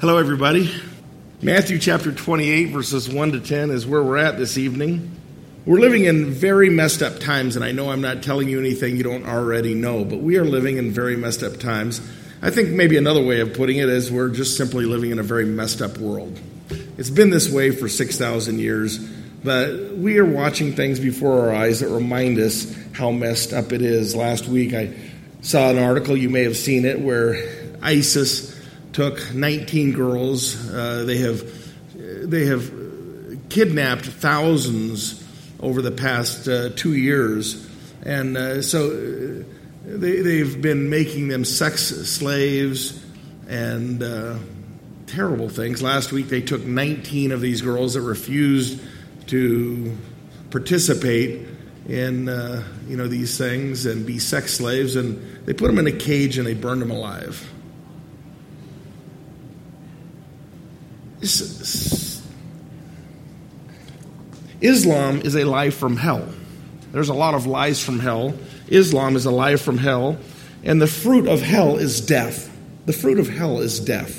Hello, everybody. Matthew chapter 28, verses 1 to 10 is where we're at this evening. We're living in very messed up times, and I know I'm not telling you anything you don't already know, but we are living in very messed up times. I think maybe another way of putting it is we're just simply living in a very messed up world. It's been this way for 6,000 years, but we are watching things before our eyes that remind us how messed up it is. Last week I saw an article, you may have seen it, where ISIS took 19 girls. They have kidnapped thousands over the past 2 years, and so they've been making them sex slaves and terrible things. Last week they took 19 of these girls that refused to participate in these things and be sex slaves, and they put them in a cage and they burned them alive. Islam is a lie from hell. There's a lot of lies from hell. Islam is a lie from hell. And the fruit of hell is death. The fruit of hell is death.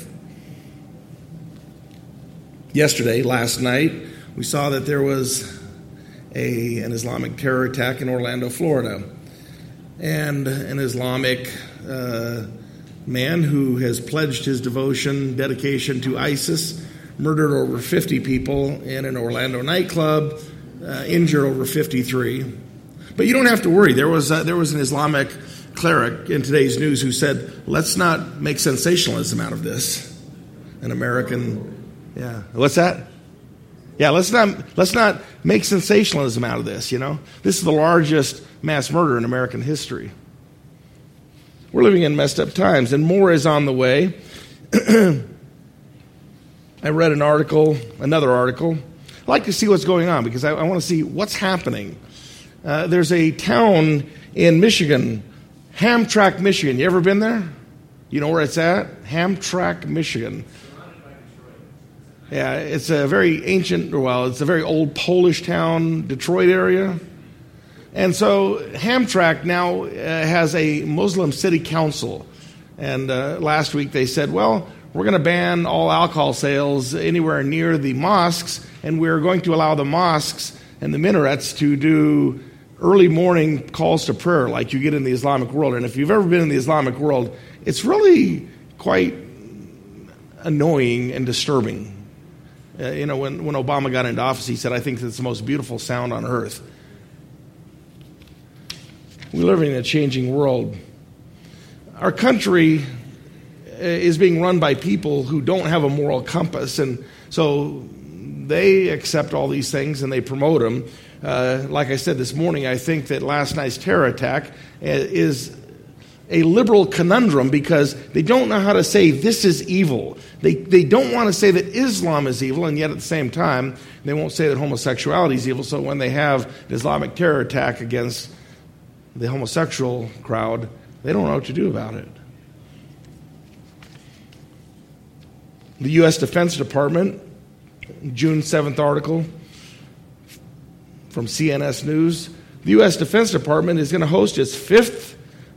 Last night, we saw that there was an Islamic terror attack in Orlando, Florida. And an Islamic man who has pledged his dedication to ISIS, murdered over 50 people in an Orlando nightclub, injured over 53. But you don't have to worry. There was an Islamic cleric in today's news who said, let's not make sensationalism out of this. An American, what's that? Yeah, let's not make sensationalism out of this, This is the largest mass murder in American history. We're living in messed up times, and more is on the way. I read another article. I like to see what's going on because I want to see what's happening. There's a town in Michigan, Hamtramck, Michigan. You ever been there? You know where it's at? Hamtramck, Michigan. Yeah, it's a very it's a very old Polish town, Detroit area. And so Hamtramck now has a Muslim city council. And last week they said, well, we're going to ban all alcohol sales anywhere near the mosques, and we're going to allow the mosques and the minarets to do early morning calls to prayer like you get in the Islamic world. And if you've ever been in the Islamic world, it's really quite annoying and disturbing. When Obama got into office, he said, I think it's the most beautiful sound on earth. We live in a changing world. Our country is being run by people who don't have a moral compass, and so they accept all these things and they promote them. Like I said this morning, I think that last night's terror attack is a liberal conundrum because they don't know how to say this is evil. They don't want to say that Islam is evil, and yet at the same time, they won't say that homosexuality is evil. So when they have an Islamic terror attack against the homosexual crowd, they don't know what to do about it. The U.S. Defense Department, June 7th article from CNS News, the U.S. Defense Department is going to host its 5th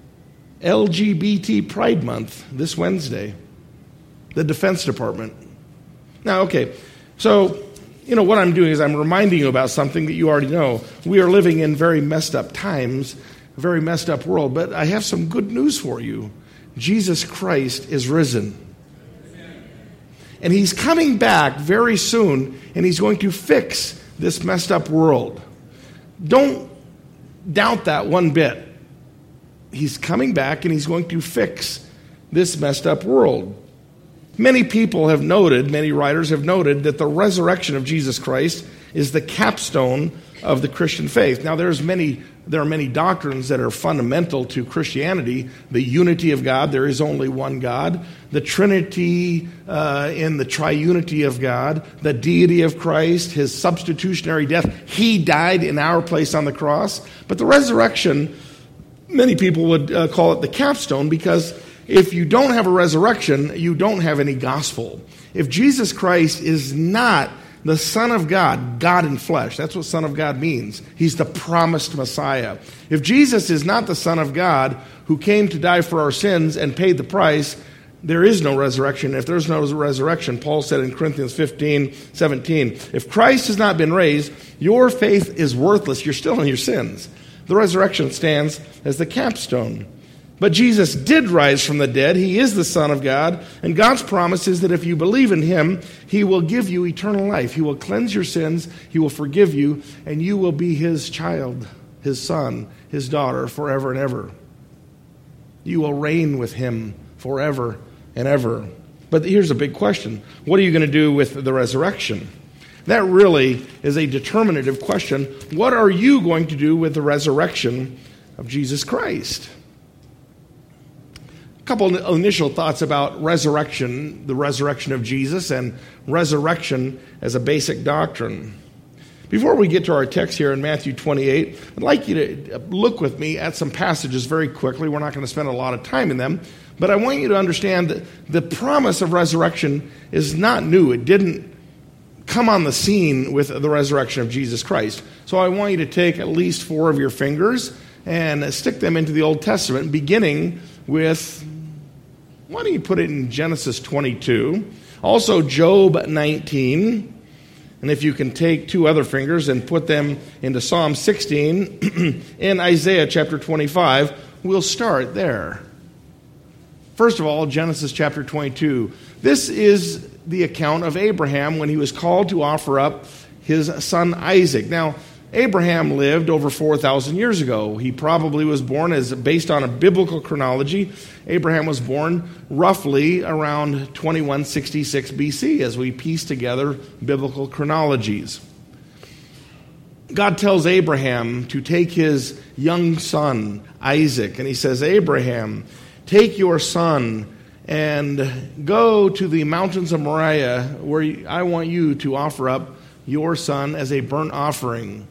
LGBT Pride Month this Wednesday. The Defense Department. Now, okay, so, what I'm doing is I'm reminding you about something that you already know. We are living in very messed up times, a very messed up world, but I have some good news for you. Jesus Christ is risen. And he's coming back very soon, and he's going to fix this messed up world. Don't doubt that one bit. He's coming back, and he's going to fix this messed up world. Many writers have noted that the resurrection of Jesus Christ is the capstone of the Christian faith. Now, there are many doctrines that are fundamental to Christianity. The unity of God, there is only one God. The Trinity in the triunity of God. The deity of Christ, his substitutionary death. He died in our place on the cross. But the resurrection, many people would call it the capstone, because if you don't have a resurrection, you don't have any gospel. If Jesus Christ is not the Son of God, God in flesh. That's what Son of God means. He's the promised Messiah. If Jesus is not the Son of God who came to die for our sins and paid the price, there is no resurrection. If there's no resurrection, Paul said in Corinthians 15:17, if Christ has not been raised, your faith is worthless. You're still in your sins. The resurrection stands as the capstone. But Jesus did rise from the dead. He is the Son of God. And God's promise is that if you believe in him, he will give you eternal life. He will cleanse your sins. He will forgive you. And you will be his child, his son, his daughter forever and ever. You will reign with him forever and ever. But here's a big question. What are you going to do with the resurrection? That really is a determinative question. What are you going to do with the resurrection of Jesus Christ? A couple initial thoughts about resurrection, the resurrection of Jesus, and resurrection as a basic doctrine. Before we get to our text here in Matthew 28, I'd like you to look with me at some passages very quickly. We're not going to spend a lot of time in them, but I want you to understand that the promise of resurrection is not new. It didn't come on the scene with the resurrection of Jesus Christ. So I want you to take at least 4 of your fingers and stick them into the Old Testament, beginning with, why don't you put it in Genesis 22, also Job 19, and if you can take 2 other fingers and put them into Psalm 16 and Isaiah chapter 25, we'll start there. First of all, Genesis chapter 22. This is the account of Abraham when he was called to offer up his son Isaac. Now, Abraham lived over 4,000 years ago. He probably was born, as based on a biblical chronology, Abraham was born roughly around 2166 BC as we piece together biblical chronologies. God tells Abraham to take his young son, Isaac, and he says, Abraham, take your son and go to the mountains of Moriah where I want you to offer up your son as a burnt offering.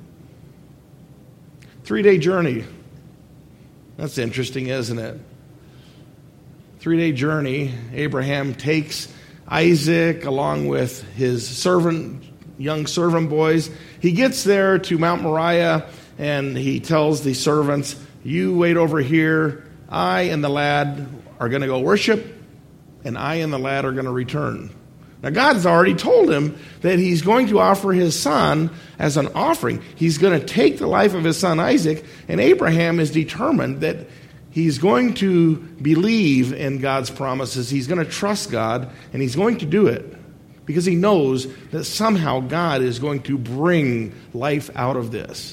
3-day journey. That's interesting, isn't it? 3-day journey. Abraham takes Isaac along with his young servant boys. He gets there to Mount Moriah and he tells the servants, you wait over here. I and the lad are going to go worship, and I and the lad are going to return. Now, God's already told him that he's going to offer his son as an offering. He's going to take the life of his son Isaac, and Abraham is determined that he's going to believe in God's promises. He's going to trust God, and he's going to do it because he knows that somehow God is going to bring life out of this.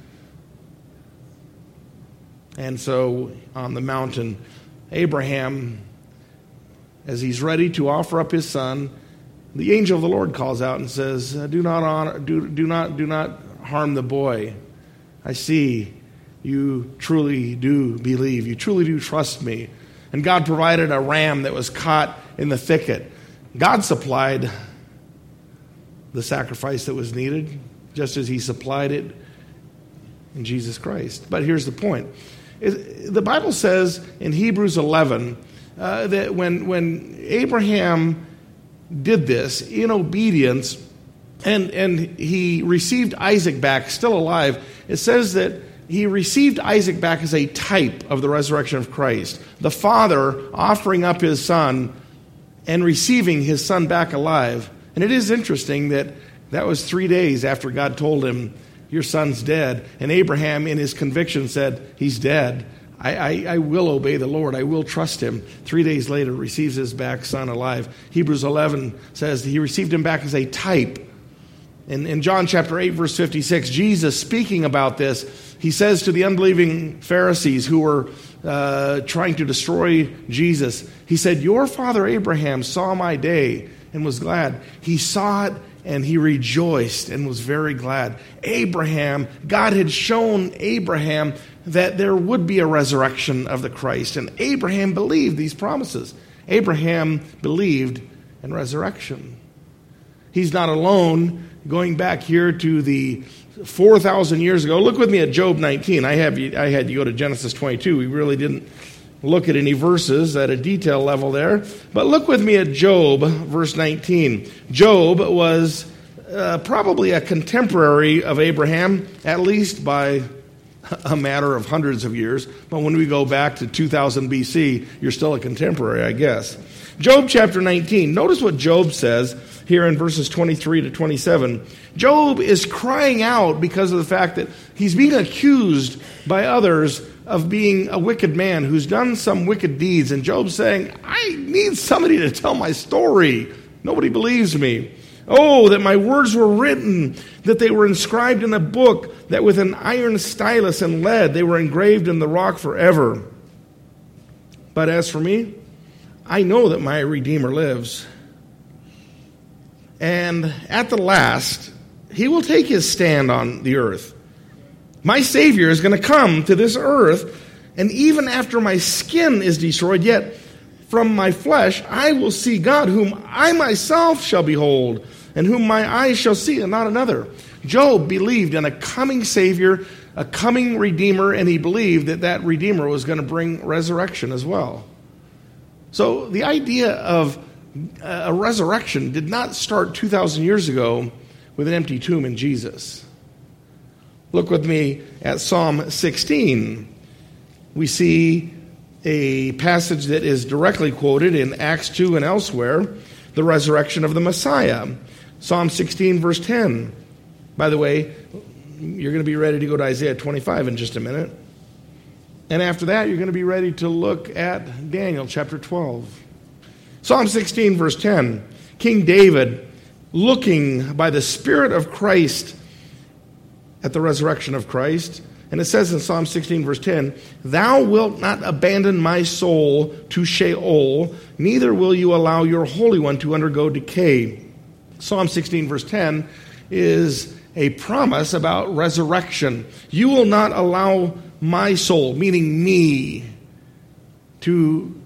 And so on the mountain, Abraham, as he's ready to offer up his son, the angel of the Lord calls out and says, do not harm the boy. I see you truly do believe. You truly do trust me. And God provided a ram that was caught in the thicket. God supplied the sacrifice that was needed, just as he supplied it in Jesus Christ. But here's the point. The Bible says in Hebrews 11 that when Abraham did this in obedience and he received Isaac back still alive, it says that he received Isaac back as a type of the resurrection of Christ. The father offering up his son and receiving his son back alive. And it is interesting that was 3 days after God told him, your son's dead. And Abraham, in his conviction, said, he's dead. I will obey the Lord. I will trust him. 3 days later, receives his back son alive. Hebrews 11 says he received him back as a type. In John chapter 8, verse 56, Jesus speaking about this, he says to the unbelieving Pharisees who were trying to destroy Jesus, he said, your father Abraham saw my day and was glad. He saw it and he rejoiced and was very glad. Abraham, God had shown Abraham that there would be a resurrection of the Christ. And Abraham believed these promises. Abraham believed in resurrection. He's not alone. Going back here to the 4,000 years ago, look with me at Job 19. I had you go to Genesis 22. We really didn't look at any verses at a detail level there. But look with me at Job, verse 19. Job was probably a contemporary of Abraham, at least by a matter of hundreds of years. But when we go back to 2000 BC, you're still a contemporary, I guess. Job chapter 19. Notice what Job says here in verses 23 to 27. Job is crying out because of the fact that he's being accused by others of being a wicked man who's done some wicked deeds. And Job's saying, I need somebody to tell my story. Nobody believes me. Oh, that my words were written, that they were inscribed in a book, that with an iron stylus and lead they were engraved in the rock forever. But as for me, I know that my Redeemer lives. And at the last, he will take his stand on the earth. My Savior is going to come to this earth, and even after my skin is destroyed, yet from my flesh I will see God, whom I myself shall behold, and whom my eyes shall see, and not another. Job believed in a coming Savior, a coming Redeemer, and he believed that that Redeemer was going to bring resurrection as well. So the idea of a resurrection did not start 2,000 years ago with an empty tomb in Jesus. Look with me at Psalm 16. We see a passage that is directly quoted in Acts 2 and elsewhere, the resurrection of the Messiah. Psalm 16, verse 10. By the way, you're going to be ready to go to Isaiah 25 in just a minute. And after that, you're going to be ready to look at Daniel chapter 12. Psalm 16, verse 10. King David, looking by the Spirit of Christ at the resurrection of Christ. And it says in Psalm 16, verse 10, Thou wilt not abandon my soul to Sheol, neither will you allow your Holy One to undergo decay. Psalm 16, verse 10 is a promise about resurrection. You will not allow my soul, meaning me, to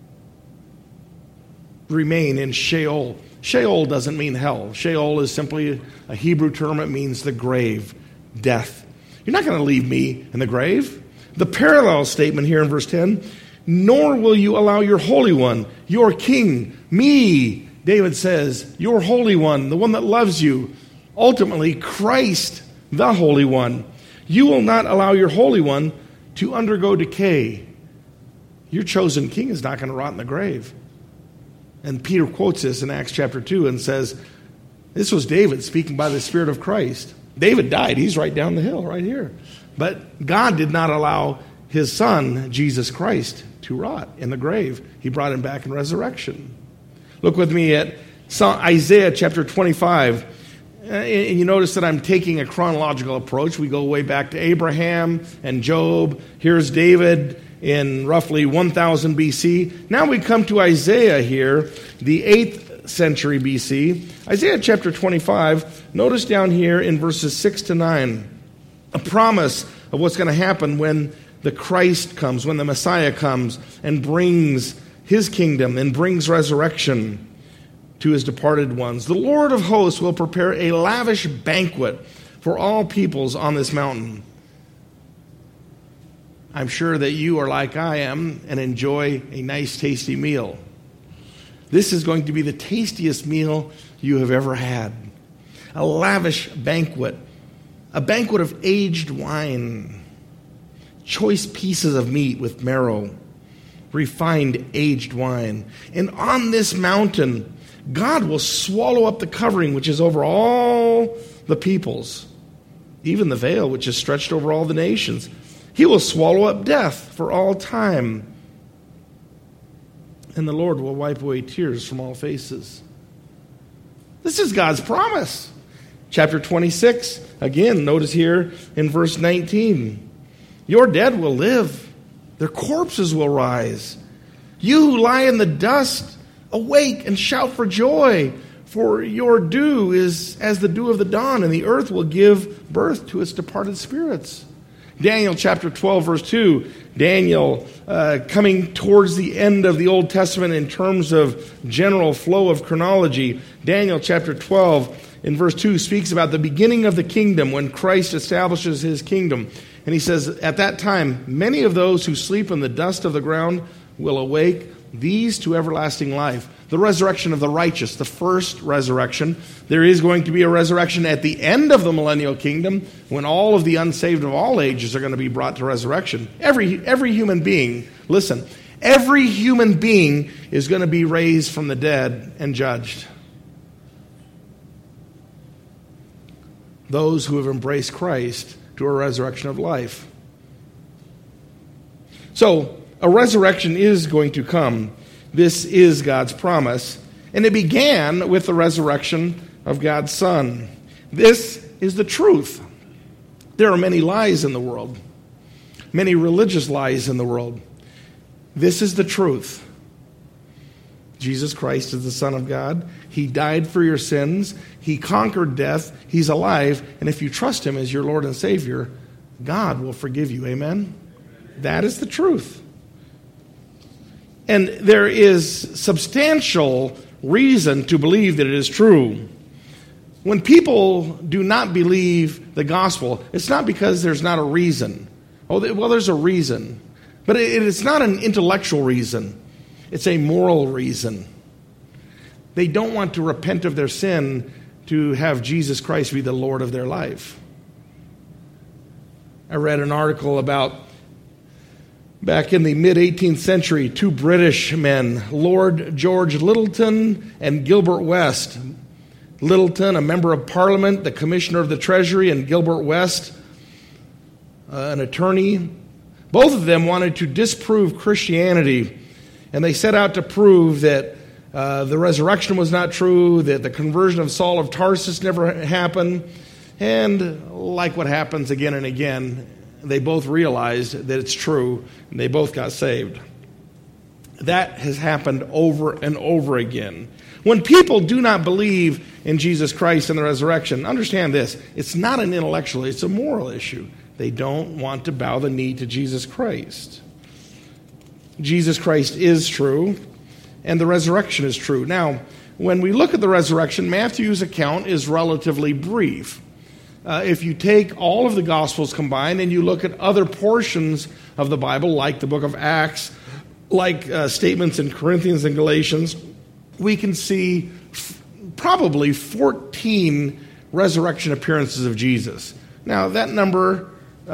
remain in Sheol. Sheol doesn't mean hell. Sheol is simply a Hebrew term. It means the grave, death. You're not going to leave me in the grave. The parallel statement here in verse 10, nor will you allow your Holy One, your King, me, David says, your Holy One, the one that loves you, ultimately Christ, the Holy One. You will not allow your Holy One to undergo decay. Your chosen King is not going to rot in the grave. And Peter quotes this in Acts chapter 2 and says, this was David speaking by the Spirit of Christ. David died. He's right down the hill, right here. But God did not allow his son, Jesus Christ, to rot in the grave. He brought him back in resurrection. Look with me at Isaiah chapter 25. And you notice that I'm taking a chronological approach. We go way back to Abraham and Job. Here's David in roughly 1000 BC. Now we come to Isaiah here, the 8th century BC. Isaiah chapter 25, notice down here in verses 6 to 9, a promise of what's going to happen when the Christ comes, when the Messiah comes and brings his kingdom and brings resurrection to his departed ones. The Lord of hosts will prepare a lavish banquet for all peoples on this mountain. I'm sure that you are like I am and enjoy a nice, tasty meal. This is going to be the tastiest meal you have ever had. A lavish banquet. A banquet of aged wine. Choice pieces of meat with marrow. Refined aged wine. And on this mountain, God will swallow up the covering which is over all the peoples, even the veil which is stretched over all the nations. He will swallow up death for all time. And the Lord will wipe away tears from all faces. This is God's promise. Chapter 26, again, notice here in verse 19. Your dead will live. Their corpses will rise. You who lie in the dust, awake and shout for joy. For your dew is as the dew of the dawn, and the earth will give birth to its departed spirits. Daniel chapter 12, verse 2. Daniel coming towards the end of the Old Testament in terms of general flow of chronology. Daniel chapter 12 in verse 2 speaks about the beginning of the kingdom when Christ establishes his kingdom. And he says, at that time, many of those who sleep in the dust of the ground will awake, these to everlasting life. The resurrection of the righteous, the first resurrection. There is going to be a resurrection at the end of the millennial kingdom when all of the unsaved of all ages are going to be brought to resurrection. Every human being, listen, Every human being is going to be raised from the dead and judged. Those who have embraced Christ to a resurrection of life. So, a resurrection is going to come. This is God's promise. And it began with the resurrection of God's Son. This is the truth. There are many lies in the world. Many religious lies in the world. This is the truth. Jesus Christ is the Son of God. He died for your sins. He conquered death. He's alive. And if you trust Him as your Lord and Savior, God will forgive you. Amen? That is the truth. And there is substantial reason to believe that it is true. When people do not believe the gospel, it's not because there's not a reason. Well, there's a reason. But it's not an intellectual reason. It's a moral reason. They don't want to repent of their sin to have Jesus Christ be the Lord of their life. I read an article about back in the mid-18th century, two British men, Lord George Lyttelton and Gilbert West. Lyttelton, a member of Parliament, the Commissioner of the Treasury, and Gilbert West, an attorney. Both of them wanted to disprove Christianity, and they set out to prove that the resurrection was not true, that the conversion of Saul of Tarsus never happened, and like what happens again and again, they both realized that it's true, and they both got saved. That has happened over and over again. When people do not believe in Jesus Christ and the resurrection, understand this, it's not an intellectual, it's a moral issue. They don't want to bow the knee to Jesus Christ. Jesus Christ is true, and the resurrection is true. Now, when we look at the resurrection, Matthew's account is relatively brief. If you take all of the Gospels combined and you look at other portions of the Bible, like the book of Acts, like statements in Corinthians and Galatians, we can see probably 14 resurrection appearances of Jesus. Now, that number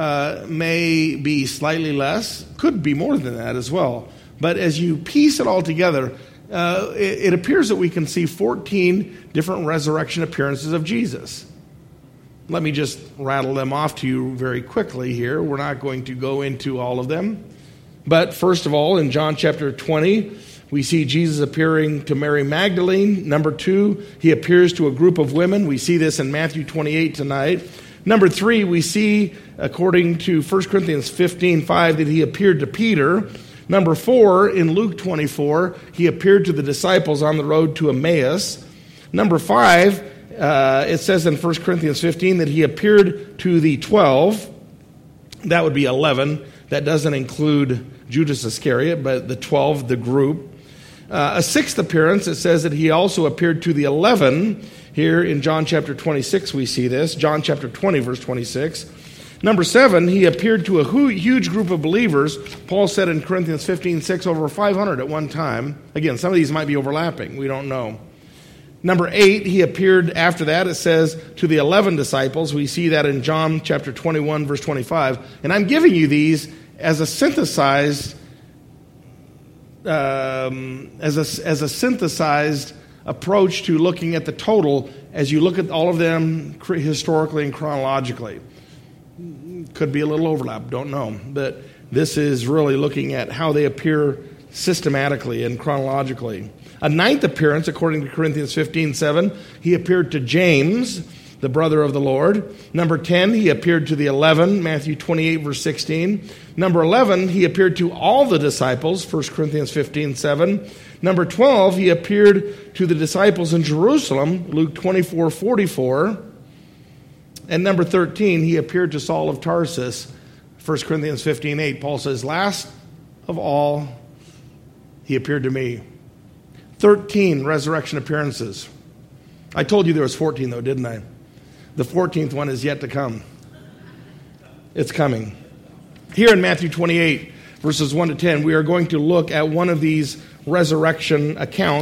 may be slightly less, could be more than that as well. But as you piece it all together, it appears that we can see 14 different resurrection appearances of Jesus. Let me just rattle them off to you very quickly here. We're not going to go into all of them. But first of all, in John chapter 20, we see Jesus appearing to Mary Magdalene. Number 2, he appears to a group of women. We see this in Matthew 28 tonight. Number 3, we see, according to 1 Corinthians 15:5, that he appeared to Peter. Number 4, in Luke 24, he appeared to the disciples on the road to Emmaus. Number 5, it says in 1 Corinthians 15 that he appeared to the 12. That would be 11. That doesn't include Judas Iscariot, but the 12, the group. A 6th appearance, it says that he also appeared to the 11. Here in John chapter 26 we see this. John chapter 20, verse 26. Number 7, he appeared to a huge group of believers. Paul said in Corinthians 15:6, over 500 at one time. Again, some of these might be overlapping. We don't know. Number 8, he appeared after that, it says, to the 11 disciples. We see that in John chapter 21, verse 25. And I'm giving you these as a synthesized approach to looking at the total as you look at all of them historically and chronologically. Could be a little overlap, don't know. But this is really looking at how they appear systematically and chronologically. A 9th appearance, according to Corinthians 15:7, he appeared to James, the brother of the Lord. Number 10, he appeared to the 11, Matthew 28, verse 16. Number 11, he appeared to all the disciples, 1 Corinthians 15:7. Number 12, he appeared to the disciples in Jerusalem, Luke 24:44. And number 13, he appeared to Saul of Tarsus, 1 Corinthians 15:8. Paul says, last of all, he appeared to me. 13 resurrection appearances. I told you there was 14, though, didn't I? The 14th one is yet to come. It's coming. Here in Matthew 28, verses 1 to 10, we are going to look at one of these resurrection accounts.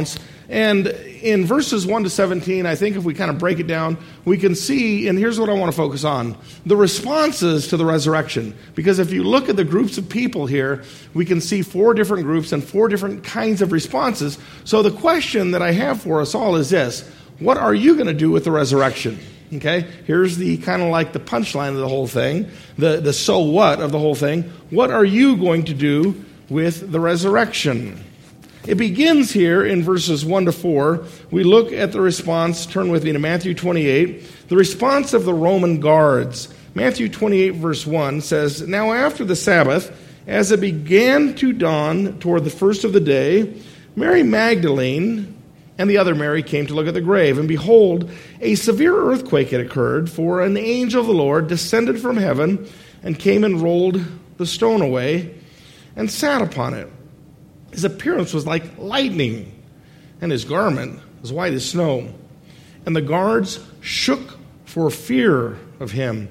And in verses 1 to 17, I think if we kind of break it down, we can see, and here's what I want to focus on, the responses to the resurrection. Because if you look at the groups of people here, we can see 4 different groups and 4 different kinds of responses. So the question that I have for us all is this: what are you going to do with the resurrection? Okay, here's the kind of like the punchline of the whole thing, the so what of the whole thing. What are you going to do with the resurrection? It begins here in verses 1 to 4. We look at the response. Turn with me to Matthew 28. The response of the Roman guards. Matthew 28 verse 1 says, "Now after the Sabbath, as it began to dawn toward the first of the day, Mary Magdalene and the other Mary came to look at the grave. And behold, a severe earthquake had occurred, for an angel of the Lord descended from heaven and came and rolled the stone away and sat upon it. His appearance was like lightning, and his garment was white as snow. And the guards shook for fear of him,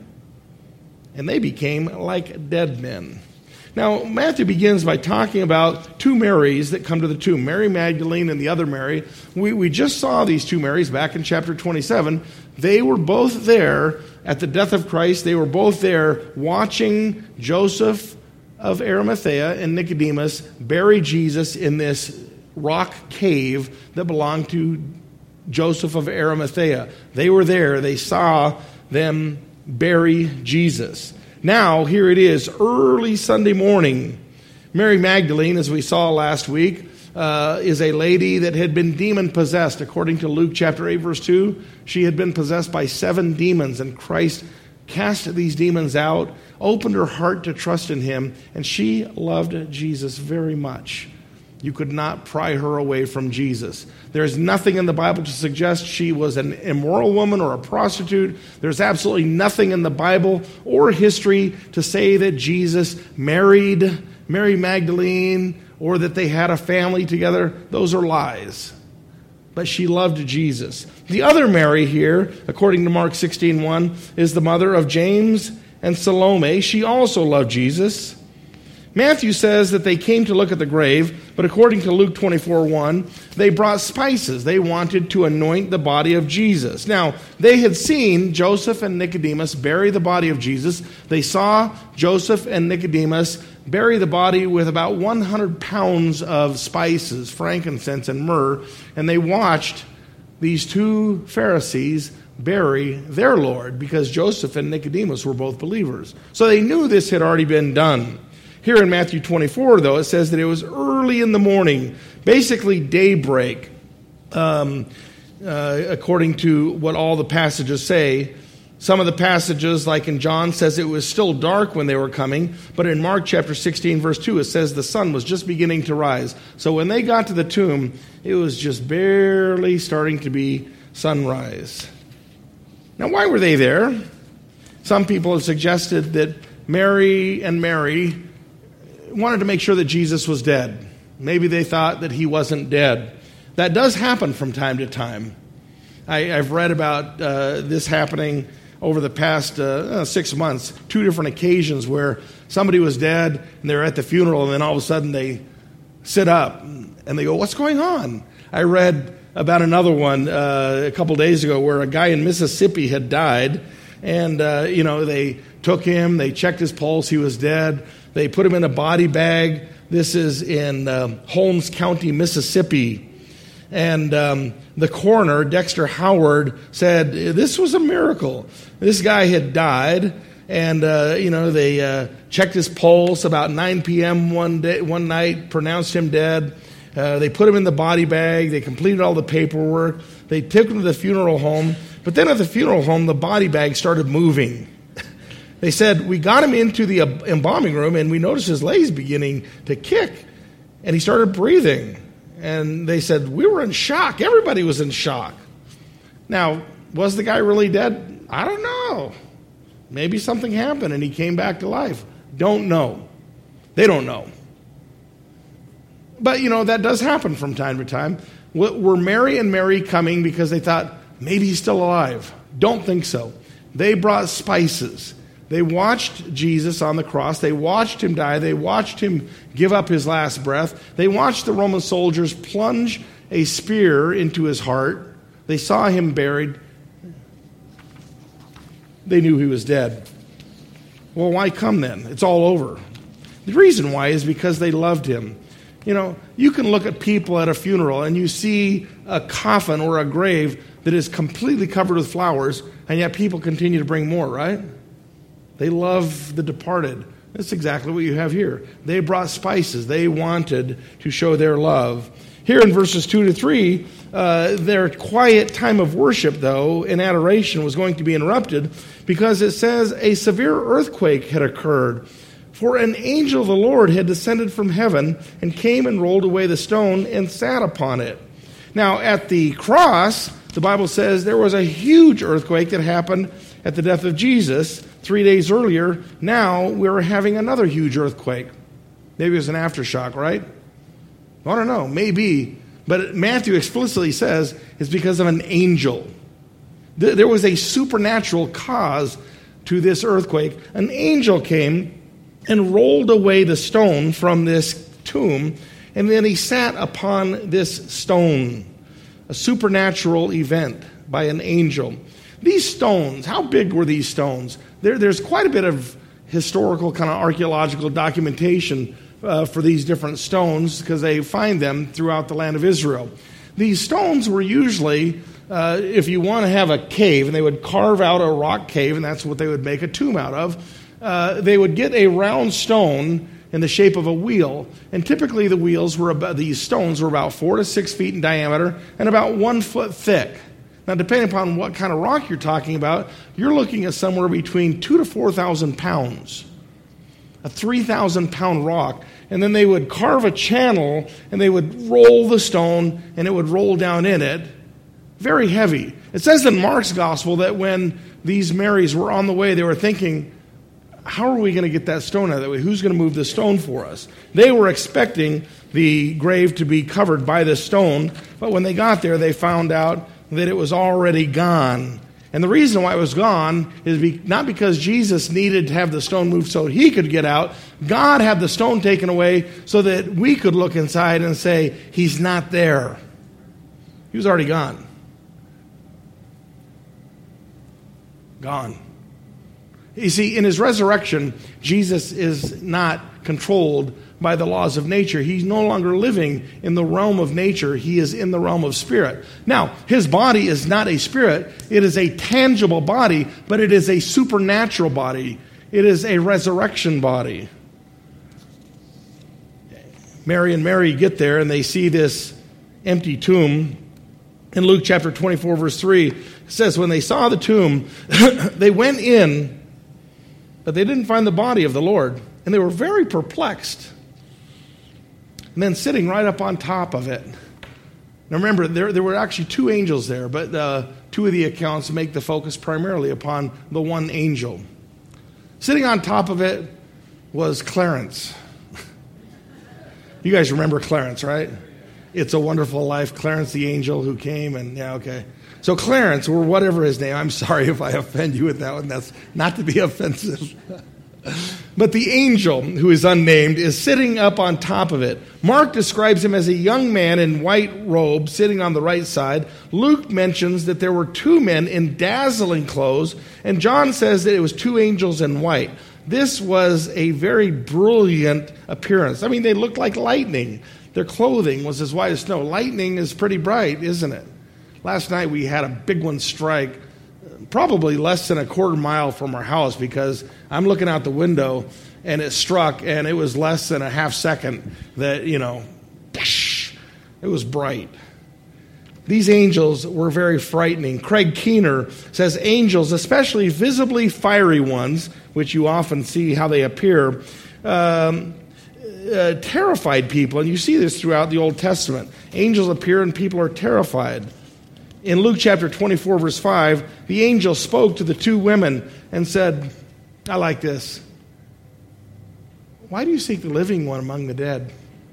and they became like dead men." Now, Matthew begins by talking about 2 Marys that come to the tomb, Mary Magdalene and the other Mary. We just saw these 2 Marys back in chapter 27. They were both there at the death of Christ. They were both there watching Joseph of Arimathea and Nicodemus bury Jesus in this rock cave that belonged to Joseph of Arimathea. They were there. They saw them bury Jesus. Now, here it is, early Sunday morning. Mary Magdalene, as we saw last week, is a lady that had been demon-possessed. According to Luke chapter 8, verse 2, she had been possessed by 7 demons, and Christ cast these demons out, opened her heart to trust in him, and she loved Jesus very much. You could not pry her away from Jesus. There's nothing in the Bible to suggest she was an immoral woman or a prostitute. There's absolutely nothing in the Bible or history to say that Jesus married Mary Magdalene or that they had a family together. Those are lies. But she loved Jesus. The other Mary here, according to Mark 16:1, is the mother of James and Salome. She also loved Jesus. Matthew says that they came to look at the grave, but according to Luke 24:1, they brought spices. They wanted to anoint the body of Jesus. Now, they had seen Joseph and Nicodemus bury the body of Jesus. They saw Joseph and Nicodemus bury the body with about 100 pounds of spices, frankincense and myrrh, and they watched these 2 Pharisees bury their Lord because Joseph and Nicodemus were both believers. So they knew this had already been done. Here in Matthew 24, though, it says that it was early in the morning, basically daybreak, according to what all the passages say. Some of the passages, like in John, says it was still dark when they were coming, but in Mark chapter 16, verse 2, it says the sun was just beginning to rise. So when they got to the tomb, it was just barely starting to be sunrise. Now, why were they there? Some people have suggested that Mary and Mary wanted to make sure that Jesus was dead. Maybe they thought that he wasn't dead. That does happen from time to time. I've read about this happening over the past 6 months, 2 different occasions where somebody was dead and they're at the funeral and then all of a sudden they sit up and they go, "What's going on?" I read about another one a couple days ago where a guy in Mississippi had died and, they took him, they checked his pulse, he was dead. They put him in a body bag. This is in Holmes County, Mississippi. And the coroner, Dexter Howard, said this was a miracle. This guy had died, and they checked his pulse about 9 p.m. one night, pronounced him dead. They put him in the body bag. They completed all the paperwork. They took him to the funeral home. But then at the funeral home, the body bag started moving. They said, "We got him into the embalming room, and we noticed his legs beginning to kick, and he started breathing." And they said, "We were in shock. Everybody was in shock." Now, was the guy really dead? I don't know. Maybe something happened, and he came back to life. Don't know. They don't know. But, that does happen from time to time. Were Mary and Mary coming because they thought, maybe he's still alive? Don't think so. They brought spices. They watched Jesus on the cross. They watched him die. They watched him give up his last breath. They watched the Roman soldiers plunge a spear into his heart. They saw him buried. They knew he was dead. Well, why come then? It's all over. The reason why is because they loved him. You know, you can look at people at a funeral and you see a coffin or a grave that is completely covered with flowers, and yet people continue to bring more, right? They love the departed. That's exactly what you have here. They brought spices. They wanted to show their love. Here in verses 2 to 3, their quiet time of worship, though, in adoration was going to be interrupted because it says a severe earthquake had occurred. For an angel of the Lord had descended from heaven and came and rolled away the stone and sat upon it. Now, at the cross, the Bible says there was a huge earthquake that happened at the death of Jesus 3 days earlier. Now we're having another huge earthquake. Maybe it was an aftershock, right? I don't know, maybe. But Matthew explicitly says it's because of an angel. There was a supernatural cause to this earthquake. An angel came and rolled away the stone from this tomb, and then he sat upon this stone. A supernatural event by an angel. These stones, how big were these stones? There's quite a bit of historical kind of archaeological documentation for these different stones because they find them throughout the land of Israel. These stones were usually, if you want to have a cave, and they would carve out a rock cave, and that's what they would make a tomb out of, they would get a round stone in the shape of a wheel, and typically these stones were about 4 to 6 feet in diameter and about 1 foot thick. Now, depending upon what kind of rock you're talking about, you're looking at somewhere between 2,000 to 4,000 pounds. A 3,000-pound rock. And then they would carve a channel, and they would roll the stone, and it would roll down in it. Very heavy. It says in Mark's gospel that when these Marys were on the way, they were thinking, how are we going to get that stone out of the way? Who's going to move the stone for us? They were expecting the grave to be covered by the stone, but when they got there, they found out that it was already gone. And the reason why it was gone is not because Jesus needed to have the stone moved so he could get out. God had the stone taken away so that we could look inside and say, he's not there. He was already gone. Gone. You see, in his resurrection, Jesus is not controlled by the laws of nature. He's no longer living in the realm of nature. He is in the realm of spirit. Now, his body is not a spirit. It is a tangible body, but it is a supernatural body. It is a resurrection body. Mary and Mary get there, and they see this empty tomb. In Luke chapter 24, verse 3, it says, when they saw the tomb, they went in, but they didn't find the body of the Lord. And they were very perplexed. And then sitting right up on top of it. Now remember, there were actually 2 angels there, but 2 of the accounts make the focus primarily upon the one angel. Sitting on top of it was Clarence. You guys remember Clarence, right? It's a Wonderful Life. Clarence the angel who came and, yeah, okay. So Clarence, or whatever his name, I'm sorry if I offend you with that one. That's not to be offensive. But the angel, who is unnamed, is sitting up on top of it. Mark describes him as a young man in white robe sitting on the right side. Luke mentions that there were 2 men in dazzling clothes, and John says that it was 2 angels in white. This was a very brilliant appearance. I mean, they looked like lightning. Their clothing was as white as snow. Lightning is pretty bright, isn't it? Last night we had a big one strike, probably less than a quarter mile from our house, because I'm looking out the window and it struck, and it was less than a half second that, it was bright. These angels were very frightening. Craig Keener says angels, especially visibly fiery ones, which you often see how they appear, terrified people. And you see this throughout the Old Testament. Angels appear and people are terrified. In Luke chapter 24, verse 5, the angel spoke to the 2 women and said, I like this. Why do you seek the living one among the dead?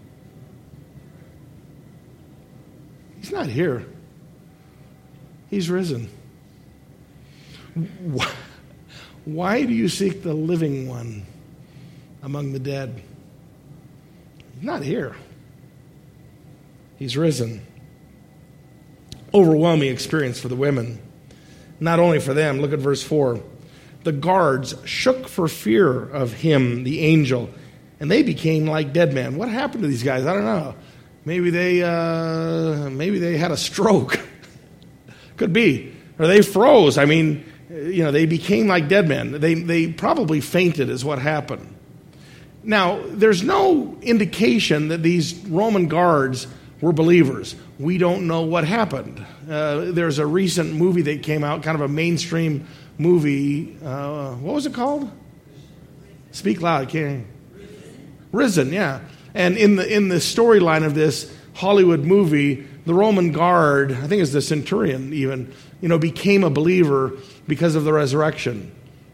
He's not here. He's risen. Why do you seek the living one among the dead? He's not here. He's risen. overwhelming experience for the women. Not only for them, look at verse 4. The guards shook for fear of him, the angel, and they became like dead men. What happened to these guys? I don't know. Maybe they had a stroke. Could be. Or they froze. I mean, they became like dead men. They probably fainted is what happened. Now, there's no indication that these Roman guards were believers. We don't know what happened. There's a recent movie that came out, kind of a mainstream movie. What was it called? Speak loud, can't you? Risen, yeah. And in the storyline of this Hollywood movie, the Roman guard, I think it's the centurion even, became a believer because of the resurrection.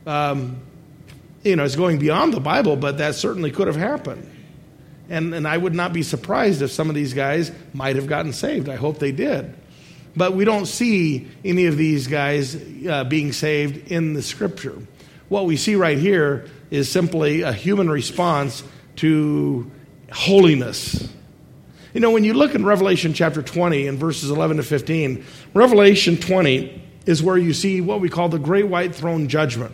It's going beyond the Bible, but that certainly could have happened. And I would not be surprised if some of these guys might have gotten saved. I hope they did. But we don't see any of these guys being saved in the Scripture. What we see right here is simply a human response to holiness. When you look in Revelation chapter 20 and verses 11 to 15, Revelation 20 is where you see what we call the Great White Throne Judgment.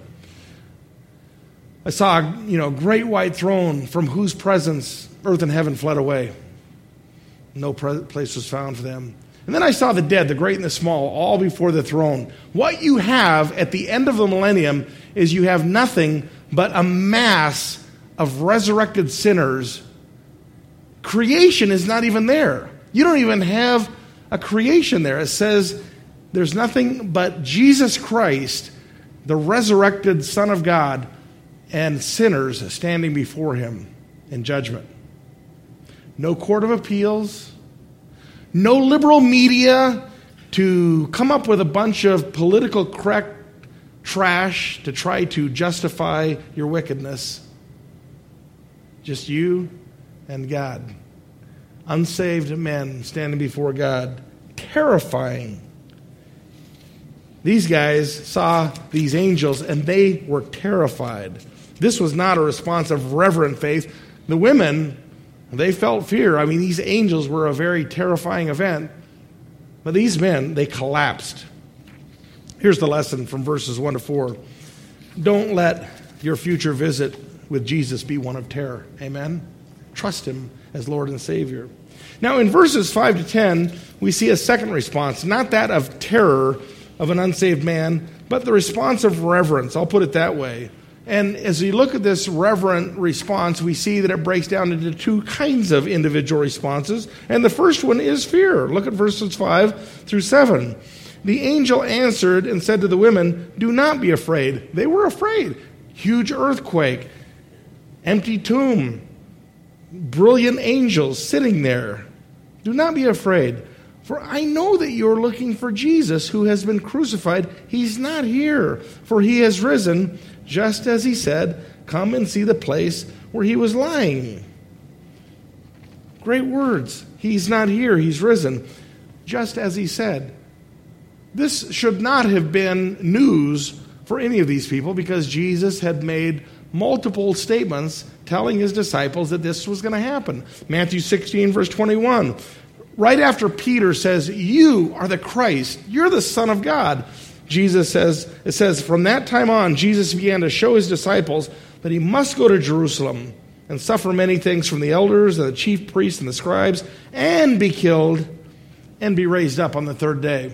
I saw, a great white throne from whose presence earth and heaven fled away. No place was found for them. And then I saw the dead, the great and the small, all before the throne. What you have at the end of the millennium is you have nothing but a mass of resurrected sinners. Creation is not even there. You don't even have a creation there. It says there's nothing but Jesus Christ, the resurrected Son of God, and sinners standing before him in judgment. No court of appeals, no liberal media to come up with a bunch of political correct trash to try to justify your wickedness. Just you and God. Unsaved men standing before God. Terrifying. These guys saw these angels and they were terrified. This was not a response of reverent faith. The women, they felt fear. I mean, these angels were a very terrifying event. But these men, they collapsed. Here's the lesson from verses 1 to 4. Don't let your future visit with Jesus be one of terror. Amen? Trust him as Lord and Savior. Now, in verses 5 to 10, we see a second response, not that of terror of an unsaved man, but the response of reverence. I'll put it that way. And as you look at this reverent response, we see that it breaks down into two kinds of individual responses. And the first one is fear. Look at verses 5 through 7. The angel answered and said to the women, "Do not be afraid." They were afraid. Huge earthquake, empty tomb, brilliant angels sitting there. Do not be afraid, for I know that you're looking for Jesus who has been crucified. He's not here, for he has risen, just as he said. Come and see the place where he was lying. Great words. He's not here, he's risen, just as he said. This should not have been news for any of these people because Jesus had made multiple statements telling his disciples that this was going to happen. Matthew 16, verse 21. Right after Peter says, "You are the Christ, you're the Son of God," it says, from that time on, Jesus began to show his disciples that he must go to Jerusalem and suffer many things from the elders and the chief priests and the scribes and be killed and be raised up on the third day.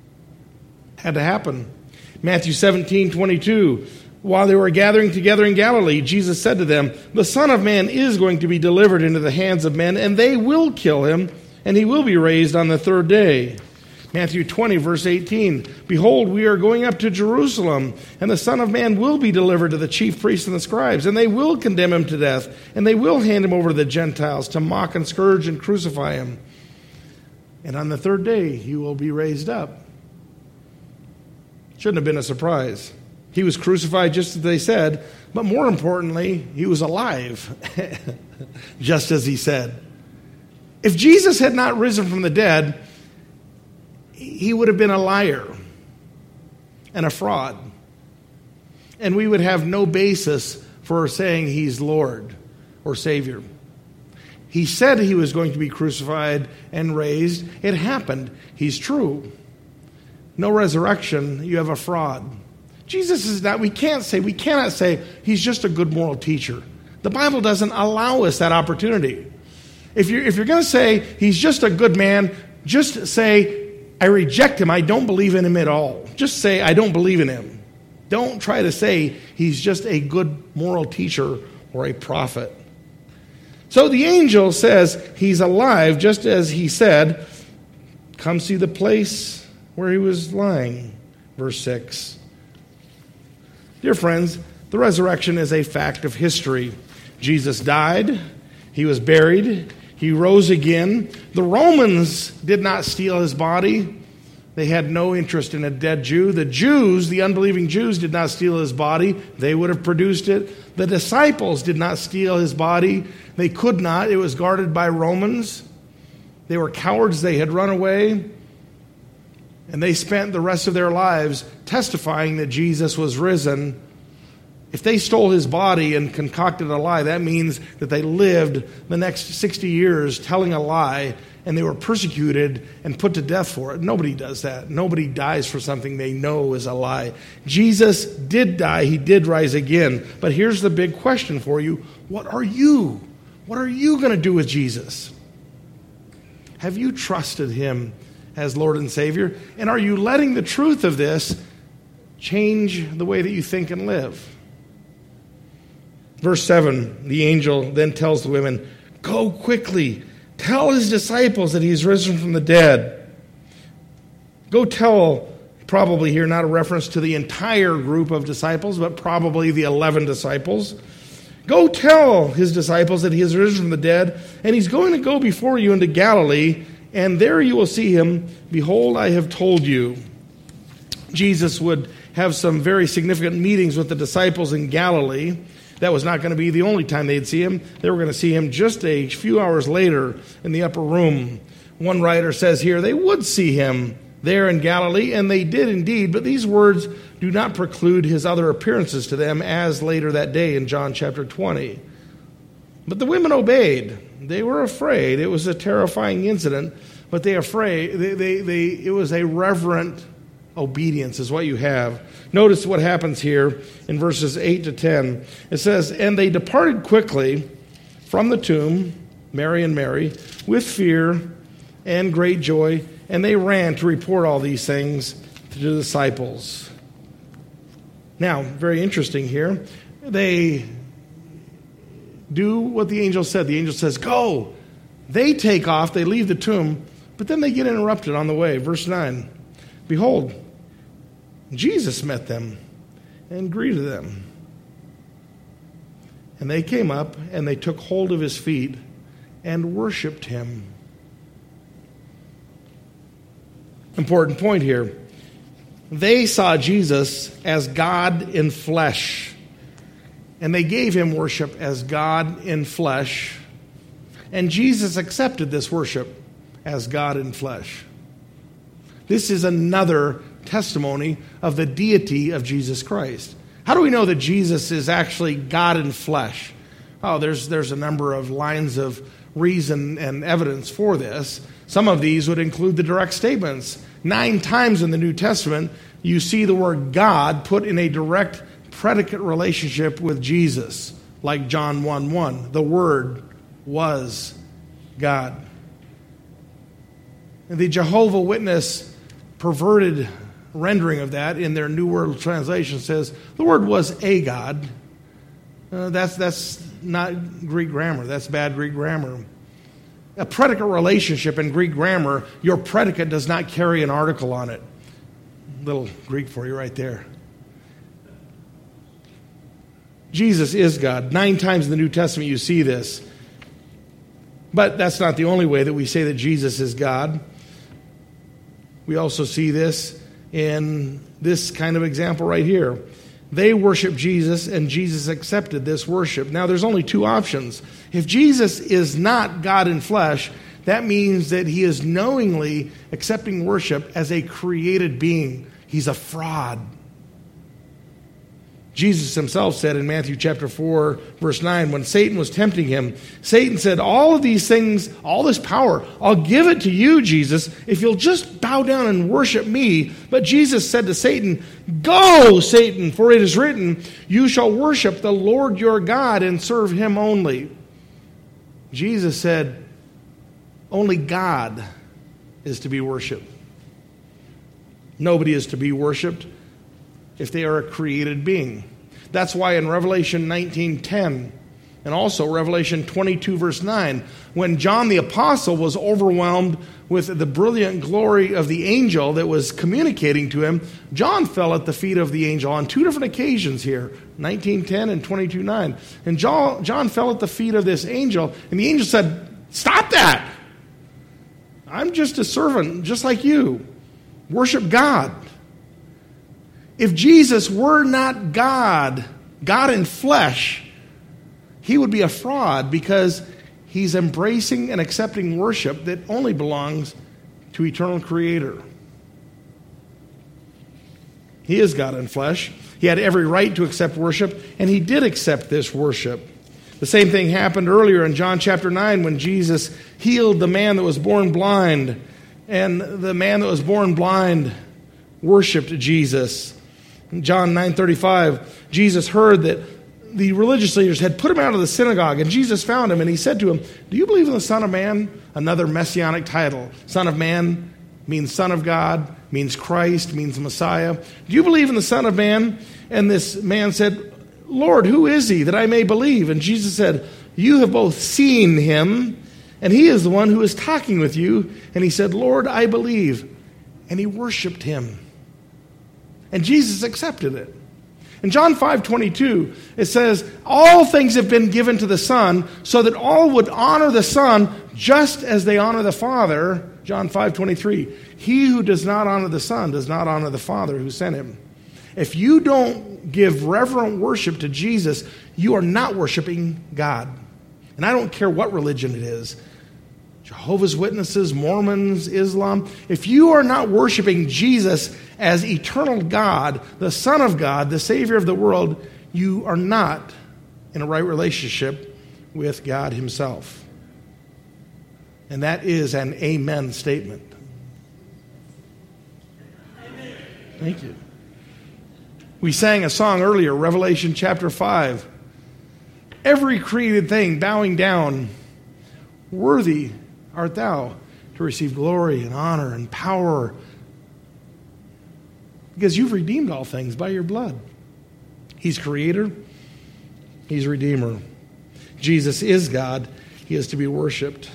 Had to happen. Matthew 17, 22. While they were gathering together in Galilee, Jesus said to them, "The Son of Man is going to be delivered into the hands of men, and they will kill him, and he will be raised on the third day." Matthew 20, verse 18. "Behold, we are going up to Jerusalem, and the Son of Man will be delivered to the chief priests and the scribes, and they will condemn him to death, and they will hand him over to the Gentiles to mock and scourge and crucify him. And on the third day, he will be raised up." Shouldn't have been a surprise. He was crucified just as they said, but more importantly, he was alive, just as he said. If Jesus had not risen from the dead, he would have been a liar and a fraud. And we would have no basis for saying he's Lord or Savior. He said he was going to be crucified and raised. It happened. He's true. no resurrection, you have a fraud. Jesus is not, we cannot say he's just a good moral teacher. The Bible doesn't allow us that opportunity. If you're going to say he's just a good man, just say, I reject him, I don't believe in him at all. Just say, I don't believe in him. Don't try to say he's just a good moral teacher or a prophet. So the angel says he's alive, just as he said, come see the place where he was lying. Verse 6. Dear friends, the resurrection is a fact of history. Jesus died, he was buried, he rose again. The Romans did not steal his body. They had no interest in a dead Jew. The Jews, the unbelieving Jews, did not steal his body. They would have produced it. The disciples did not steal his body. They could not. It was guarded by Romans. They were cowards. They had run away. And they spent the rest of their lives testifying that Jesus was risen. If they stole his body and concocted a lie, that means that they lived the next 60 years telling a lie, and they were persecuted and put to death for it. Nobody does that. Nobody dies for something they know is a lie. Jesus did die. He did rise again. But here's the big question for you. What are you? What are you going to do with Jesus? Have you trusted him as Lord and Savior? And are you letting the truth of this change the way that you think and live? Verse 7, the angel then tells the women, go quickly, tell his disciples that he's risen from the dead. Go tell, probably here not a reference to the entire group of disciples, but probably the 11 disciples. Go tell his disciples that he has risen from the dead, and he's going to go before you into Galilee, and there you will see him. Behold, I have told you. Jesus would have some very significant meetings with the disciples in Galilee. That was not going to be the only time they'd see him. They were going to see him just a few hours later in the upper room. One writer says here they would see him there in Galilee, and they did indeed, but these words do not preclude his other appearances to them as later that day in John chapter 20. But the women obeyed. They were afraid. It was a terrifying incident, but it was a reverent obedience is what you have. Notice what happens here in verses 8 to 10. It says, and they departed quickly from the tomb, Mary and Mary, with fear and great joy, and they ran to report all these things to the disciples. Now, very interesting here. They do what the angel said. The angel says, go. They take off. They leave the tomb, but then they get interrupted on the way. Verse 9, behold, Jesus met them and greeted them. And they came up and they took hold of his feet and worshiped him. Important point here. They saw Jesus as God in flesh. And they gave him worship as God in flesh. And Jesus accepted this worship as God in flesh. This is another testimony of the deity of Jesus Christ. How do we know that Jesus is actually God in flesh? Oh, there's a number of lines of reason and evidence for this. Some of these would include the direct statements. 9 times in the New Testament, you see the word God put in a direct predicate relationship with Jesus, like John 1:1. The Word was God. And the Jehovah's Witness perverted rendering of that in their New World Translation says the Word was a God. That's not Greek grammar. That's bad Greek grammar. A predicate relationship in Greek grammar, your predicate does not carry an article on it. Little Greek for you right there. Jesus is God. 9 times in the New Testament you see this. But that's not the only way that we say that Jesus is God. We also see this in this kind of example right here. They worshiped Jesus, and Jesus accepted this worship. Now, there's only 2 options. If Jesus is not God in flesh, that means that he is knowingly accepting worship as a created being. He's a fraud. Jesus himself said in Matthew chapter 4, verse 9, when Satan was tempting him, Satan said, all of these things, all this power, I'll give it to you, Jesus, if you'll just bow down and worship me. But Jesus said to Satan, go, Satan, for it is written, you shall worship the Lord your God and serve him only. Jesus said, only God is to be worshiped. Nobody is to be worshiped if they are a created being. That's why in Revelation 19:10 and also Revelation 22 verse 9, when John the Apostle was overwhelmed with the brilliant glory of the angel that was communicating to him, John fell at the feet of the angel on two different occasions here, 19:10 and 22:9. And John fell at the feet of this angel, and the angel said, stop that! I'm just a servant, just like you. Worship God. If Jesus were not God, God in flesh, he would be a fraud because he's embracing and accepting worship that only belongs to eternal Creator. He is God in flesh. He had every right to accept worship, and he did accept this worship. The same thing happened earlier in John chapter 9 when Jesus healed the man that was born blind, and the man that was born blind worshiped Jesus. In John 9:35, Jesus heard that the religious leaders had put him out of the synagogue, and Jesus found him, and he said to him, do you believe in the Son of Man? Another messianic title. Son of Man means Son of God, means Christ, means Messiah. Do you believe in the Son of Man? And this man said, Lord, who is he that I may believe? And Jesus said, you have both seen him, and he is the one who is talking with you. And he said, Lord, I believe. And he worshiped him. And Jesus accepted it. In John 5:22, it says, all things have been given to the Son, so that all would honor the Son just as they honor the Father. John 5:23, he who does not honor the Son does not honor the Father who sent him. If you don't give reverent worship to Jesus, you are not worshiping God. And I don't care what religion it is. Jehovah's Witnesses, Mormons, Islam. If you are not worshiping Jesus as eternal God, the Son of God, the Savior of the world, you are not in a right relationship with God himself. And that is an amen statement. Amen. Thank you. We sang a song earlier, Revelation chapter 5. Every created thing bowing down, worthy art thou to receive glory and honor and power, because you've redeemed all things by your blood. He's creator. He's redeemer. Jesus is God. He is to be worshiped.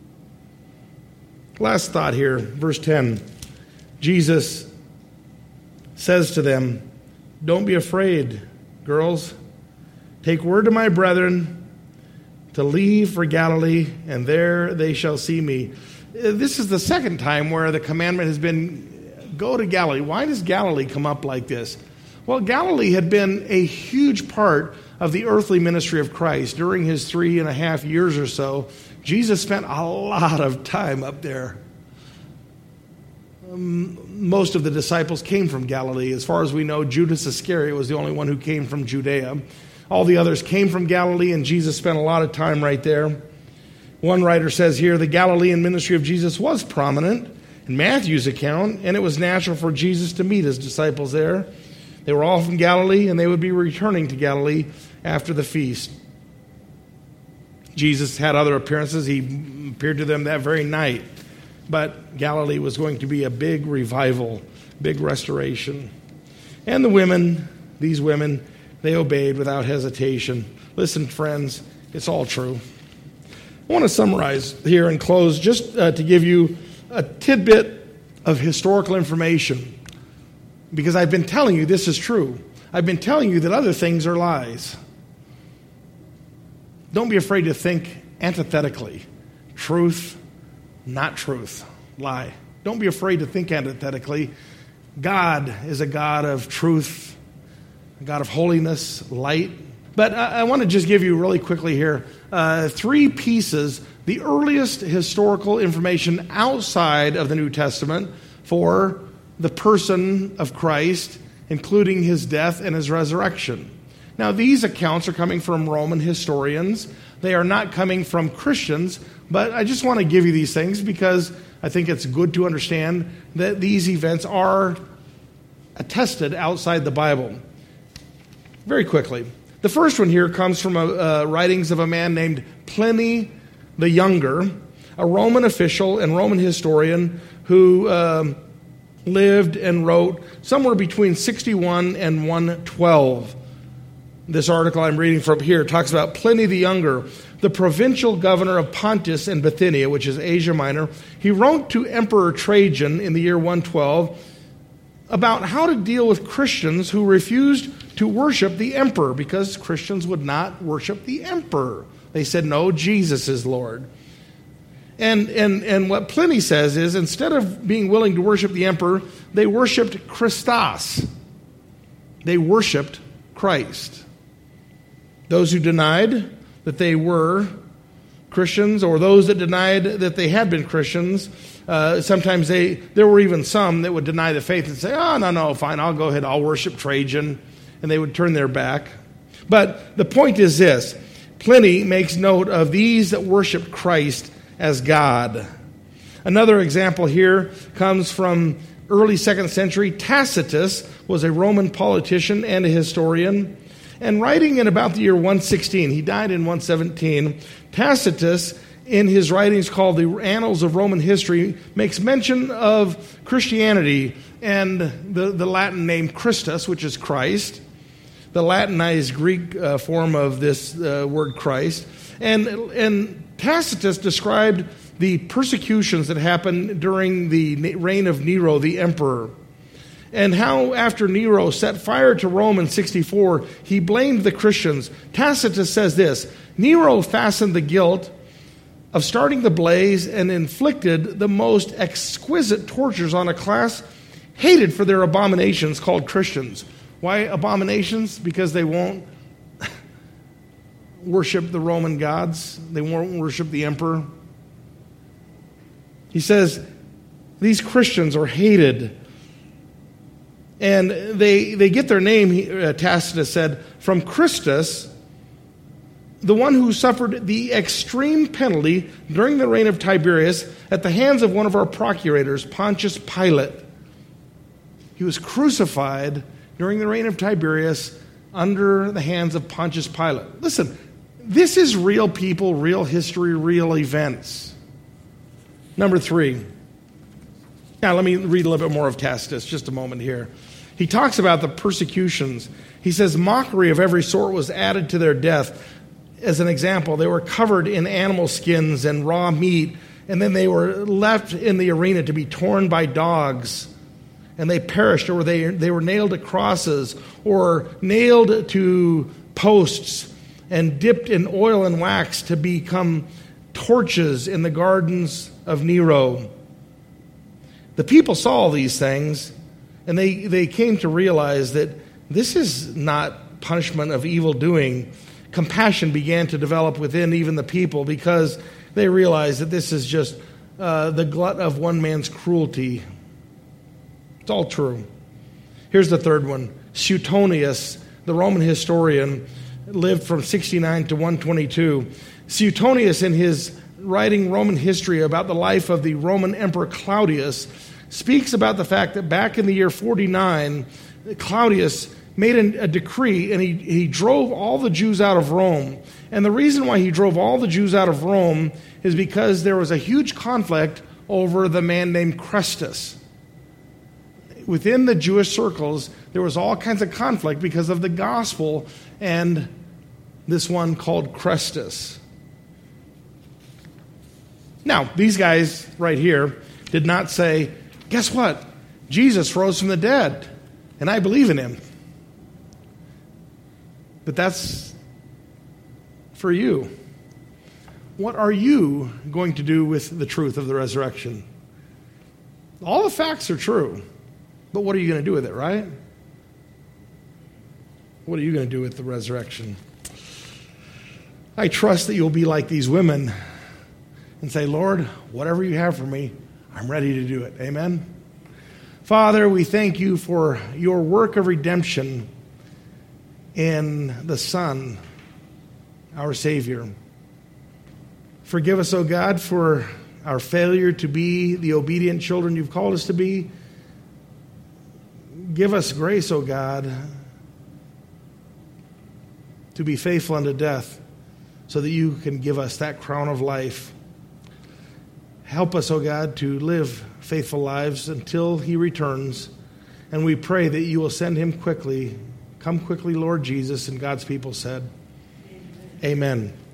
Last thought here, verse 10. Jesus says to them, don't be afraid, girls. Take word to my brethren to leave for Galilee, and there they shall see me. This is the second time where the commandment has been, go to Galilee. Why does Galilee come up like this? Well, Galilee had been a huge part of the earthly ministry of Christ. During his 3.5 years or so, Jesus spent a lot of time up there. Most of the disciples came from Galilee. As far as we know, Judas Iscariot was the only one who came from Judea. All the others came from Galilee, and Jesus spent a lot of time right there. One writer says here, the Galilean ministry of Jesus was prominent in Matthew's account, and it was natural for Jesus to meet his disciples there. They were all from Galilee, and they would be returning to Galilee after the feast. Jesus had other appearances. He appeared to them that very night. But Galilee was going to be a big revival, big restoration. And the women, these women, they obeyed without hesitation. Listen, friends, it's all true. I want to summarize here and close just to give you a tidbit of historical information, because I've been telling you this is true. I've been telling you that other things are lies. Don't be afraid to think antithetically. Truth, not truth. Lie. Don't be afraid to think antithetically. God is a God of truth, a God of holiness, light. But I want to just give you really quickly here 3 pieces, the earliest historical information outside of the New Testament for the person of Christ including his death and his resurrection. Now, these accounts are coming from Roman historians. They are not coming from Christians, but I just want to give you these things because I think it's good to understand that these events are attested outside the Bible. Very quickly. The first one here comes from writings of a man named Pliny the Younger, a Roman official and Roman historian who lived and wrote somewhere between 61 and 112. This article I'm reading from here talks about Pliny the Younger, the provincial governor of Pontus and Bithynia, which is Asia Minor. He wrote to Emperor Trajan in the year 112 about how to deal with Christians who refused to worship the emperor, because Christians would not worship the emperor. They said, no, Jesus is Lord. And what Pliny says is, instead of being willing to worship the emperor, they worshipped Christos. They worshipped Christ. Those who denied that they were Christians, or those that denied that they had been Christians, sometimes there were even some that would deny the faith and say, oh, no, fine, I'll go ahead, I'll worship Trajan. And they would turn their back. But the point is this: Pliny makes note of these that worship Christ as God. Another example here comes from early 2nd century. Tacitus was a Roman politician and a historian. And writing in about the year 116, he died in 117, Tacitus, in his writings called the Annals of Roman History, makes mention of Christianity and the Latin name Christus, which is Christ, the Latinized Greek form of this word Christ. And Tacitus described the persecutions that happened during the reign of Nero, the emperor, and how after Nero set fire to Rome in 64, he blamed the Christians. Tacitus says this: Nero fastened the guilt of starting the blaze and inflicted the most exquisite tortures on a class hated for their abominations called Christians. Why abominations? Because they won't worship the Roman gods. They won't worship the emperor. He says these Christians are hated. And they get their name, Tacitus said, from Christus, the one who suffered the extreme penalty during the reign of Tiberius at the hands of one of our procurators, Pontius Pilate. He was crucified during the reign of Tiberius under the hands of Pontius Pilate. Listen, this is real people, real history, real events. Number 3. Now, let me read a little bit more of Tacitus, just a moment here. He talks about the persecutions. He says, mockery of every sort was added to their death. As an example, they were covered in animal skins and raw meat, and then they were left in the arena to be torn by dogs. And they perished, or they were nailed to crosses, or nailed to posts, and dipped in oil and wax to become torches in the gardens of Nero. The people saw all these things, and they came to realize that this is not punishment of evil doing. Compassion began to develop within even the people, because they realized that this is just the glut of one man's cruelty. It's all true. Here's the third one. Suetonius, the Roman historian, lived from 69 to 122. Suetonius, in his writing Roman history about the life of the Roman Emperor Claudius, speaks about the fact that back in the year 49, Claudius made a decree, and he drove all the Jews out of Rome. And the reason why he drove all the Jews out of Rome is because there was a huge conflict over the man named Christus. Within the Jewish circles, there was all kinds of conflict because of the gospel and this one called Christus. Now, these guys right here did not say, guess what? Jesus rose from the dead, and I believe in him. But that's for you. What are you going to do with the truth of the resurrection? All the facts are true, but what are you going to do with it, right? What are you going to do with the resurrection? I trust that you'll be like these women and say, Lord, whatever you have for me, I'm ready to do it. Amen? Father, we thank you for your work of redemption in the Son, our Savior. Forgive us, O God, for our failure to be the obedient children you've called us to be. Give us grace, O God, to be faithful unto death so that you can give us that crown of life. Help us, O God, to live faithful lives until he returns. And we pray that you will send him quickly. Come quickly, Lord Jesus. And God's people said, Amen.